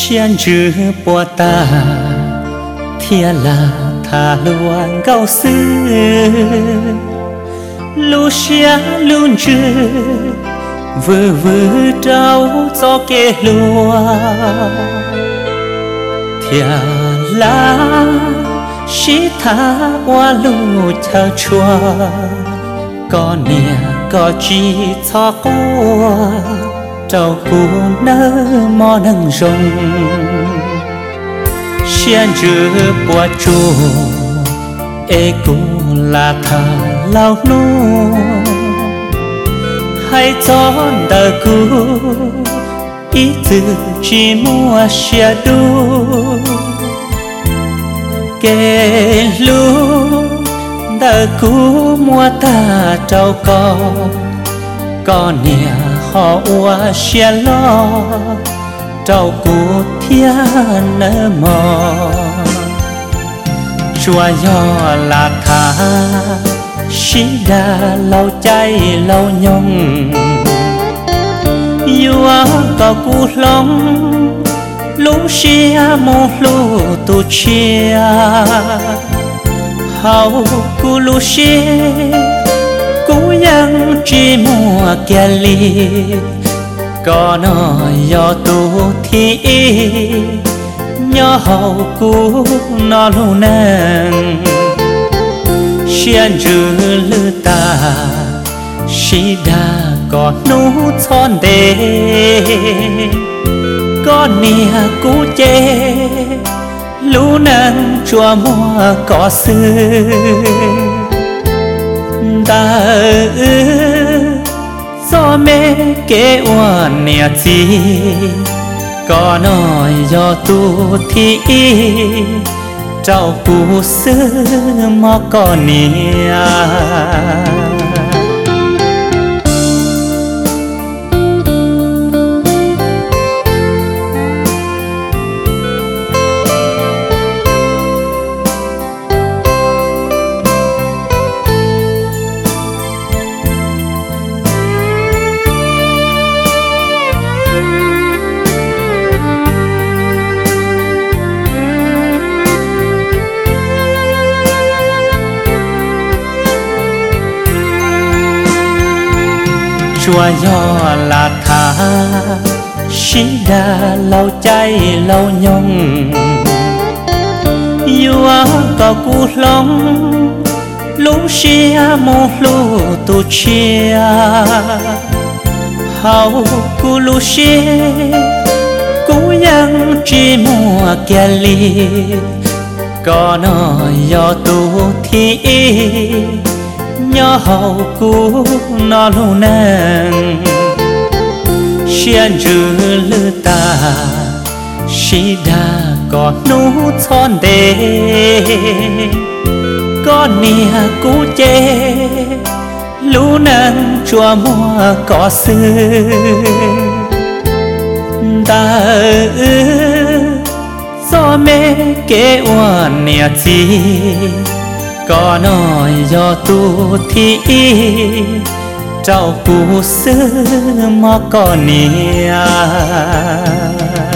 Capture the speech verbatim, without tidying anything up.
xiên rư bùa ta thia là thà luang cao xưa lu xia luôn rư vừa vừa trao cho kê lúa thia là xí tha qua lu chào chua có nia có chi cho qua trâu cú nơ mò nâng rồng xiên rư bùa chua ê cú là thà lao nu hay cho đời cú ý từ chỉ mua xia đu kê lu đời cú mua ta trâu co con nia họ ua xia lo trâu cú thiên nơ mò chùa do là thà xí đà lâu cháy lâu nhung yêu có cú lòng lũ xia mô lũ tu chia hậu cú lũ xia cú yang chỉ mua kia li có nói do tu thi nhớ hậu cú nó lu nang xiên rư lư ta xí đà có nú chọn đề có nia cú chê lũ nang chua mua có sư ta do mê kế oan nia chi có nói do tu thi trao cú sư mà có nia chùa do là thà xí đà lâu cháy lâu nhung yêu có cú lòng lũ xia mô lũ tu chia hậu cú lũ xia cú yang chỉ mua kia li có nói do tu thi nhớ hậu cú nó lu nang xiên rư lư ta xí đà có nú chọn đề có nia cú chê lũ nang chua mua có sư ta do mê kế oan nia chi có nói do tu thi trao cú sư mà có nia